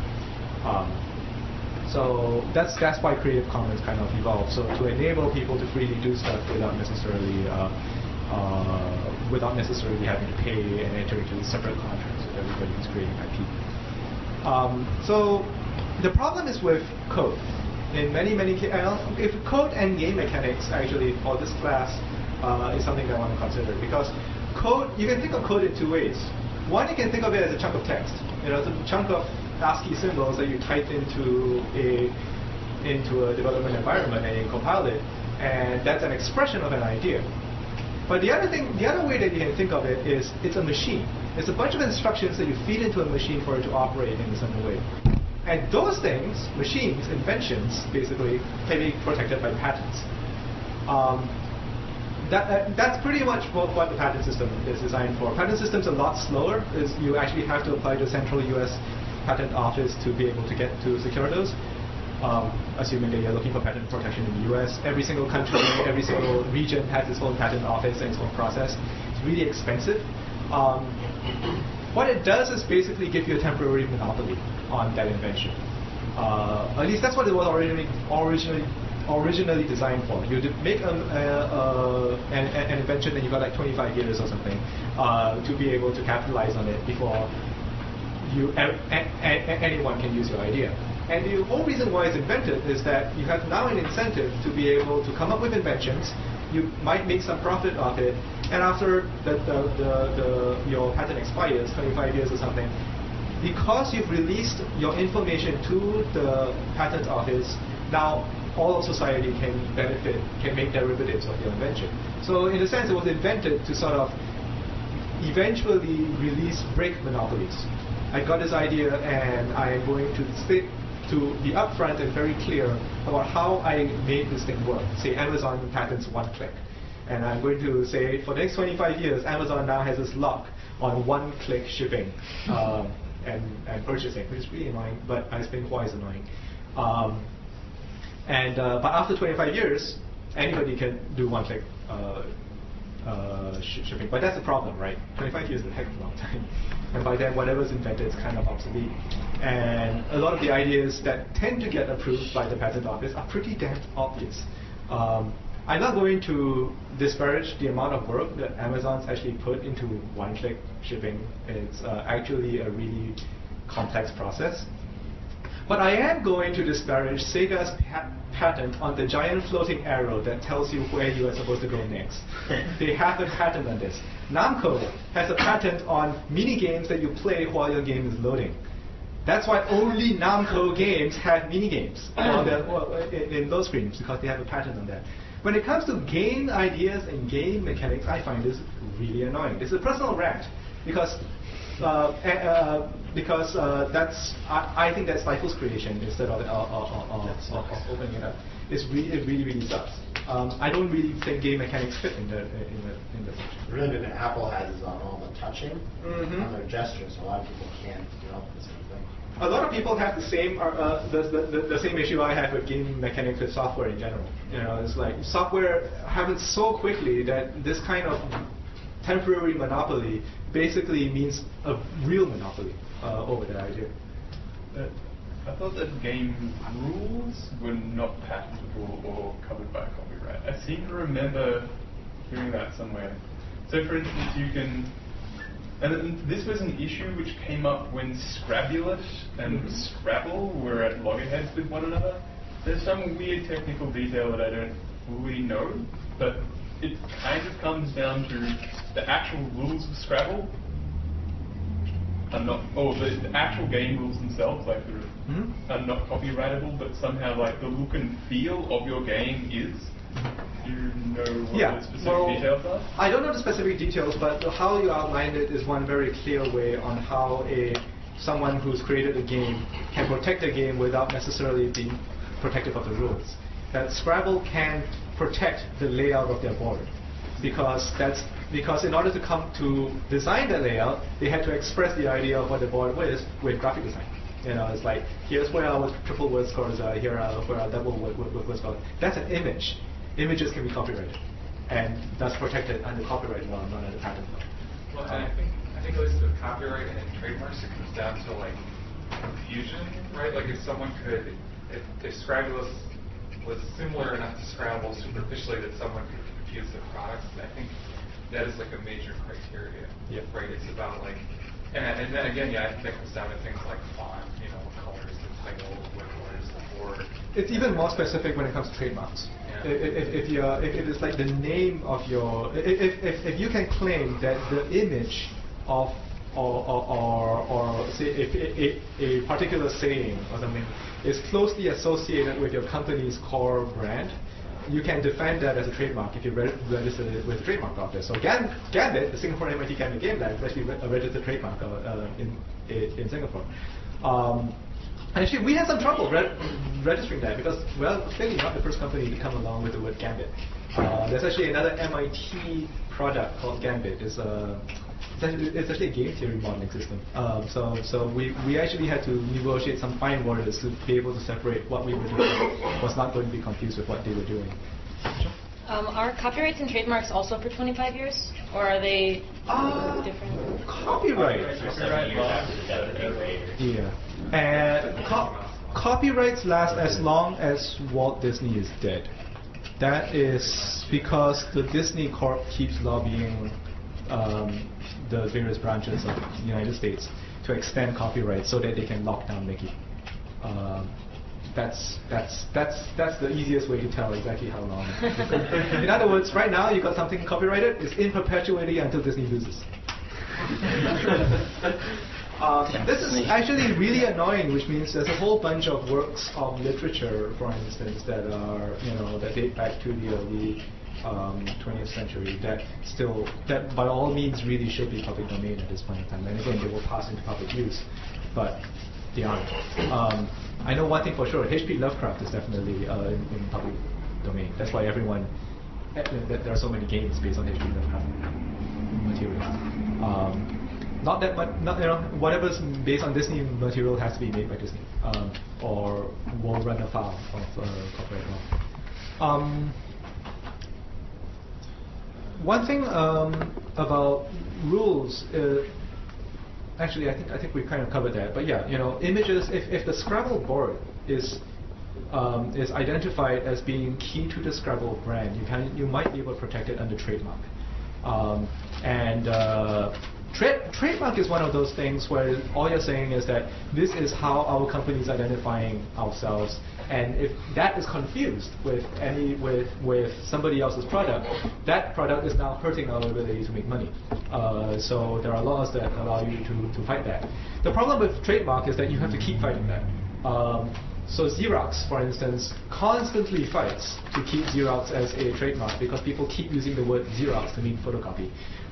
So that's why Creative Commons kind of evolved. So to enable people to freely do stuff without necessarily having to pay and enter into separate contracts with everybody who's creating IP. So the problem is with code. In many cases, if code and game mechanics actually for this class is something that I want to consider, because code, you can think of code in two ways. One, you can think of it as a chunk of text. It's a chunk of ASCII symbols that you type into a development environment and you compile it, and that's an expression of an idea. But the other way that you can think of it is it's a machine. It's a bunch of instructions that you feed into a machine for it to operate in a certain way. And those things, machines, inventions, basically, can be protected by patents. That's pretty much what the patent system is designed for. Patent system's a lot slower. You actually have to apply to the central U.S. patent office to be able to get to secure those. Assuming that you're looking for patent protection in the U.S. Every single country, every single region has its own patent office and its own process. It's really expensive. What it does is basically give you a temporary monopoly on that invention. At least that's what it was originally designed for. You make an invention and you got like 25 years or something to be able to capitalize on it before anyone can use your idea. And the whole reason why it's invented is that you have now an incentive to be able to come up with inventions. You might make some profit off it, and after your patent expires, 25 years or something, because you've released your information to the patent office, now all of society can benefit, can make derivatives of your invention. So in a sense, it was invented to sort of eventually release brick monopolies. I got this idea, and I am going to be upfront and very clear about how I made this thing work. Say Amazon patents one-click. And I'm going to say for the next 25 years, Amazon now has this lock on one-click shipping and purchasing, which is really annoying, but I think why is annoying. But after 25 years, anybody can do one-click shipping. But that's the problem, right? 25 years is a heck of a long time. And by then, whatever's invented is kind of obsolete. And a lot of the ideas that tend to get approved by the patent office are pretty damn obvious. I'm not going to disparage the amount of work that Amazon's actually put into one-click shipping. It's actually a really complex process. But I am going to disparage Sega's patent on the giant floating arrow that tells you where you are supposed to go next. They have a patent on this. Namco has a patent on mini games that you play while your game is loading. That's why only Namco games have mini games in those screens, because they have a patent on that. When it comes to game ideas and game mechanics, I find this really annoying. It's a personal rant because I think that stifles creation instead of opening it up. It really sucks. I don't really think game mechanics fit in the function. The really big Apple has is on all the touching on their gestures, so a lot of people can't develop the same thing. A lot of people have the same the same issue I have with game mechanics with software in general. You know, it's like software happens so quickly that this kind of temporary monopoly basically means a real monopoly over that idea. I thought that game rules were not patentable or covered by copyright. I seem to remember hearing that somewhere. So, for instance, you can. And this was an issue which came up when Scrabulous and Scrabble were at loggerheads with one another. There's some weird technical detail that I don't fully know, but it kind of comes down to the actual rules of Scrabble are not, or the actual game rules themselves, like are not copyrightable, but somehow like the look and feel of your game is. Do you know what the specific details are? I don't know the specific details, but how you outlined it is one very clear way on how someone who's created a game can protect a game without necessarily being protective of the rules. That Scrabble can protect the layout of their board because in order to come to design the layout, they had to express the idea of what the board was with graphic design. You know, it's like here's where our triple word scores are, here are where our double word scores. That's an image. Images can be copyrighted, and that's protected under copyright law, not under patent law. Well, I think at least with copyright and trademarks, it comes down to like confusion, right? Like if Scrabulous was similar enough to Scrabble superficially that someone could confuse the products, I think that is like a major criteria, right? It's about like, and then again, I think that comes down to things like font, you know, what colors the title, what colors the board. It's even more specific when it comes to trademarks. If it's like the name of your, if you can claim that the image of or say a particular saying or something is closely associated with your company's core brand, you can defend that as a trademark if you register it with the trademark office. So Gambit, the Singapore MIT Gambit Game Lab, is actually a registered trademark in Singapore. Actually, we had some trouble registering that because, well, clearly not the first company to come along with the word Gambit. There's actually another MIT product called Gambit. It's actually a game theory modeling system. So we actually had to negotiate some fine borders to be able to separate what we were doing was not going to be confused with what they were doing. Are copyrights and trademarks also for 25 years, or are they different? Copyright. Yeah. And copyrights last as long as Walt Disney is dead. That is because the Disney Corp keeps lobbying the various branches of the United States to extend copyright so that they can lock down Mickey. That's the easiest way to tell exactly how long. In other words, right now you got something copyrighted, it's in perpetuity until Disney loses. This is actually really annoying, which means there's a whole bunch of works of literature, for instance, that are that date back to the early 20th century that by all means really should be public domain at this point in time. And again, they will pass into public use, but they aren't. I know one thing for sure: H.P. Lovecraft is definitely in public domain. That's why there are so many games based on H.P. Lovecraft material. Not that, but whatever's based on Disney material has to be made by Disney, or will run afoul of copyright law. One thing about rules, actually, I think we kind of covered that. But yeah, images. If the Scrabble board is identified as being key to the Scrabble brand, you might be able to protect it under trademark. Trademark is one of those things where all you're saying is that this is how our company is identifying ourselves, and if that is confused with somebody else's product, that product is now hurting our ability to make money. So there are laws that allow you to fight that. The problem with trademark is that you have to keep fighting that. So Xerox, for instance, constantly fights to keep Xerox as a trademark because people keep using the word Xerox to mean photocopy.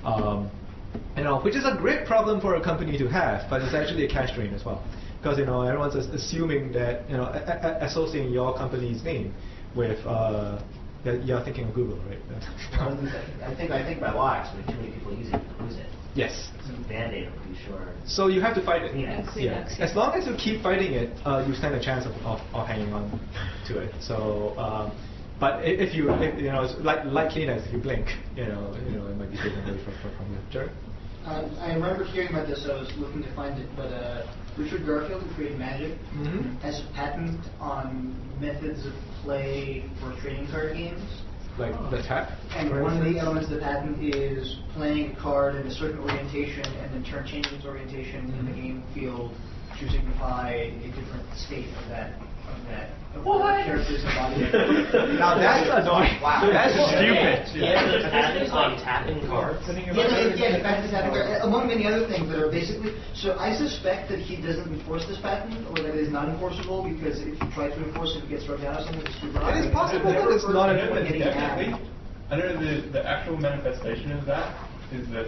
Which is a great problem for a company to have, but it's actually a cash drain as well, because everyone's assuming that associating your company's name with that you're thinking of Google, right? I think by law, actually, too many people use it. Yes. It's a Band-Aid, I'm pretty sure. So you have to fight it. Yeah. As long as you keep fighting it, you stand a chance of hanging on to it. So. But if it's like Kleenex, if you blink, it might be taken away from you. Jerry? I remember hearing about this. I was looking to find it, but Richard Garfield, who created Magic, has a patent on methods of play for trading card games. Like the tap? And one of the elements of the patent is playing a card in a certain orientation and then changing its orientation in the game field to signify a different state of that character's body. Now that's annoying. Wow. That's stupid. Yeah, there's patents on tapping cards. Yeah, the patents among many other things that are basically. So I suspect that he doesn't enforce this patent, or that it is not enforceable, because if you try to enforce it, it gets struck down or something. It is possible that it's not enforceable. Definitely. I know the actual manifestation of that is that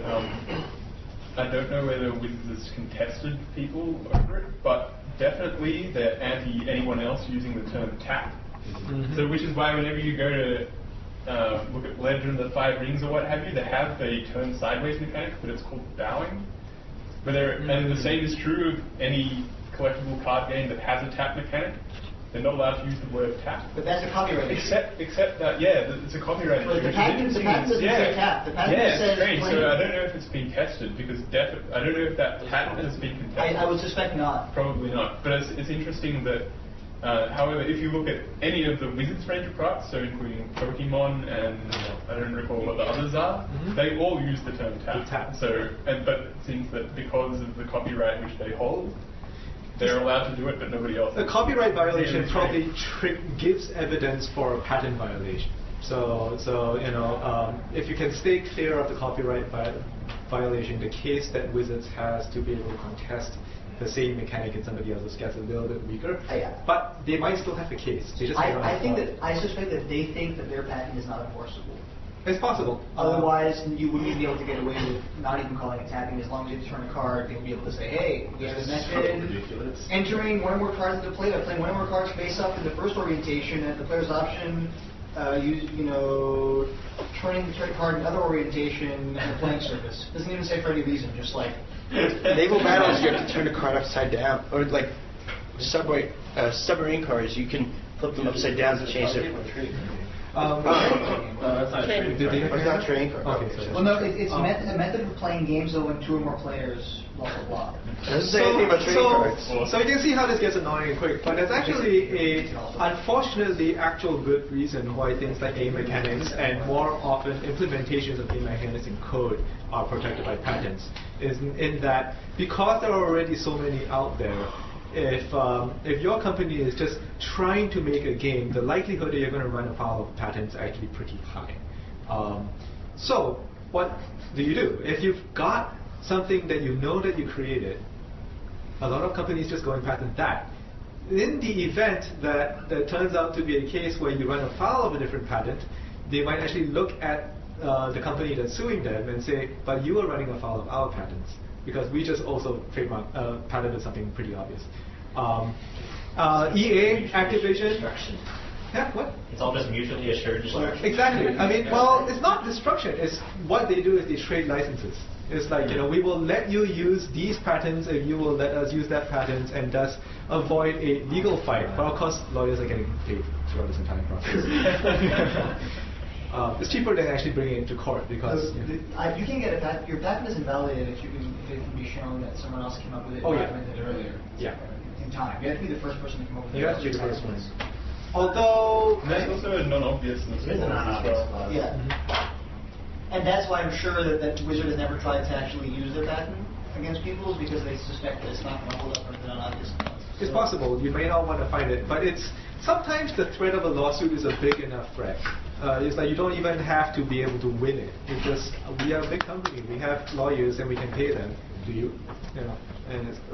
I don't know whether Wizards contested people over it, but definitely they're anti anyone else using the term tap. So which is why whenever you go to look at Legend of the Five Rings or what have you, they have the turn sideways mechanic, but it's called bowing. And the same is true of any collectible card game that has a tap mechanic. They're not allowed to use the word tap. But that's a copyright issue. Except that, it's a copyright issue. The patent doesn't say tap. The patent says strange. So I don't know if it's been tested, because I don't know if that patent has been contested. I would suspect not. Probably not. But it's interesting that, however, if you look at any of the Wizards range of products, so including Pokemon and I don't recall what the others are, they all use the term tap. So, but it seems that because of the copyright which they hold, they're allowed to do it, but nobody else. A copyright violation probably gives evidence for a patent violation. So if you can stay clear of the copyright violation, the case that Wizards has to be able to contest the same mechanic in somebody else's gets a little bit weaker. But they might still have the case. They just I suspect that they think that their patent is not enforceable. It's possible. Otherwise, you wouldn't even be able to get away with not even calling it tapping. As long as you turn a card, they'll be able to say, hey, we have this method. Entering one or more cards into play by playing one or more cards face up in the first orientation at the player's option. Turning the card in other orientation and the playing surface. Doesn't even say for any reason, just like. Naval battles, you have to turn a card upside down. Or like submarine cards, you can flip them upside down to change their. That's not not trading card. Okay, well, no, it's a method of playing games though when two or more players, blah blah blah. Doesn't say anything about trading cards. So you can see how this gets annoying and quick, but there's actually unfortunately actual good reason why things like game mechanics and more often implementations of game mechanics in code are protected by patents. Is in that because there are already so many out there. If your company is just trying to make a game, the likelihood that you're going to run afoul of patents is actually pretty high. So what do? If you've got something that you know that you created, a lot of companies just go and patent that. In the event that there turns out to be a case where you run afoul of a different patent, they might actually look at the company that's suing them and say, but you are running afoul of our patents because we just also patented something pretty obvious. EA, Activision. Yeah, what? It's all just mutually assured destruction. Exactly. I mean, well, it's not destruction. It's what they do is they trade licenses. It's like, we will let you use these patents if you will let us use that patent and thus avoid a legal fight. But of course, lawyers are getting paid throughout this entire process. It's cheaper than actually bringing it to court because you can get your patent is invalidated if it can be shown that someone else came up with it and documented it earlier. Yeah. In time. You have to be the first person to come up with it. You have to be the first one. Although there's also a non-obviousness. It is a non-obvious clause. Yeah. And that's why I'm sure that Wizard has never tried to actually use their patent against people, is because they suspect that it's not going to hold up under the non-obvious clause. It's possible. You may not want to find it, but it's sometimes the threat of a lawsuit is a big enough threat. It's like you don't even have to be able to win it. It's just we are a big company. We have lawyers and we can pay them. Do you? And it's.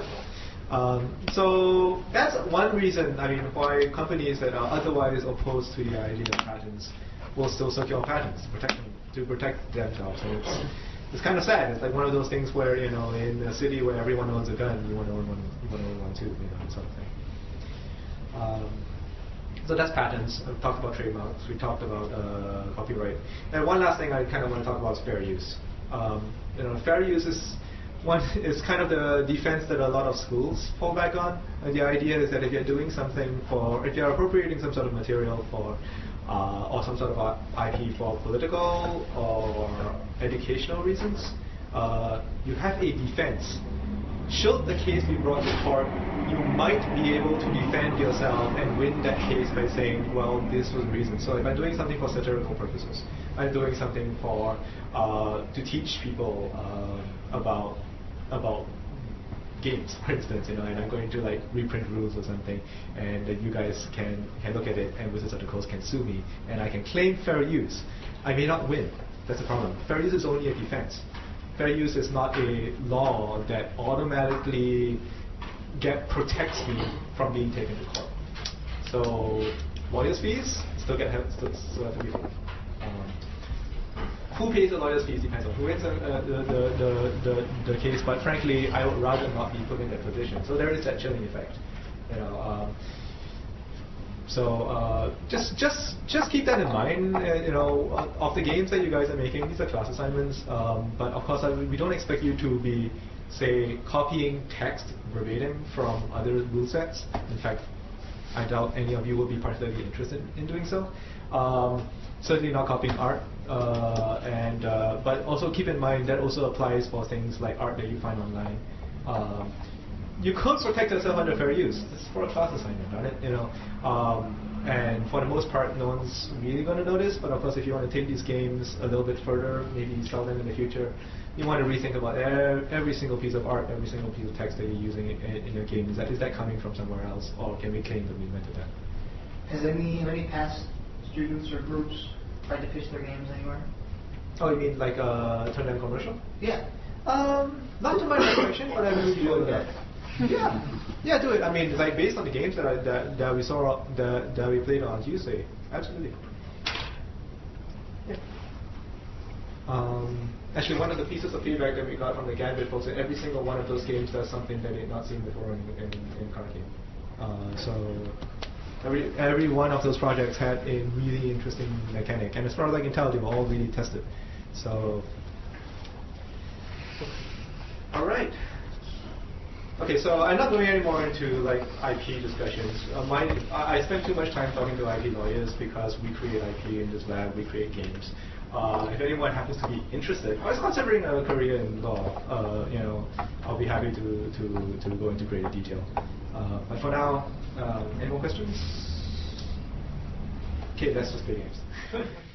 So that's one reason, why companies that are otherwise opposed to the idea of patents will still secure patents to protect themselves. So it's kind of sad. It's like one of those things where, in a city where everyone owns a gun, you want to own one too, sort of thing. So that's patents. We've talked about trademarks. We talked about copyright. And one last thing I kind of want to talk about is fair use. Fair use is kind of the defense that a lot of schools fall back on. And the idea is that if you're doing something if you're appropriating some sort of material for, or some sort of IP for political or educational reasons, you have a defense. Should the case be brought to court, you might be able to defend yourself and win that case by saying, well, this was the reason. So if I'm doing something for satirical purposes, I'm doing something to teach people about games, for instance, and I'm going to reprint rules or something, and you guys can look at it, and Wizards of the Coast can sue me, and I can claim fair use. I may not win. That's the problem. Fair use is only a defense. Fair use is not a law that automatically protects me from being taken to court. So lawyers' fees still have to be paid. Who pays the lawyer's fees depends on who wins the case, but frankly, I would rather not be put in that position. So there is that chilling effect. So just keep that in mind. Of the games that you guys are making, these are class assignments. But of course, we don't expect you to be, say, copying text verbatim from other rule sets. In fact, I doubt any of you will be particularly interested in doing so. Certainly not copying art. But also keep in mind that also applies for things like art that you find online. You could protect yourself under fair use. This is for a class assignment, not it? And for the most part, no one's really going to notice. But of course, if you want to take these games a little bit further, maybe sell them in the future, you want to rethink about every single piece of art, every single piece of text that you're using in your game. Is that coming from somewhere else, or can we claim that we invented that? Has any past students or groups tried to pitch their games anywhere? Oh, you mean like turn them commercial? Yeah. Not to my recollection, but I would do that. Yeah, do it. Based on the games that we saw that we played on Tuesday, absolutely. Yeah. Actually, one of the pieces of feedback that we got from the Gambit folks, every single one of those games does something that they'd not seen before in card game. So every one of those projects had a really interesting mechanic, and as far as I can tell, they were all really tested. So, all right. Okay, so I'm not going any more into IP discussions. I spend too much time talking to IP lawyers because we create IP in this lab, we create games. If anyone happens to be interested, I was considering a career in law. I'll be happy to go into greater detail. But for now, any more questions? Okay, let's just play games.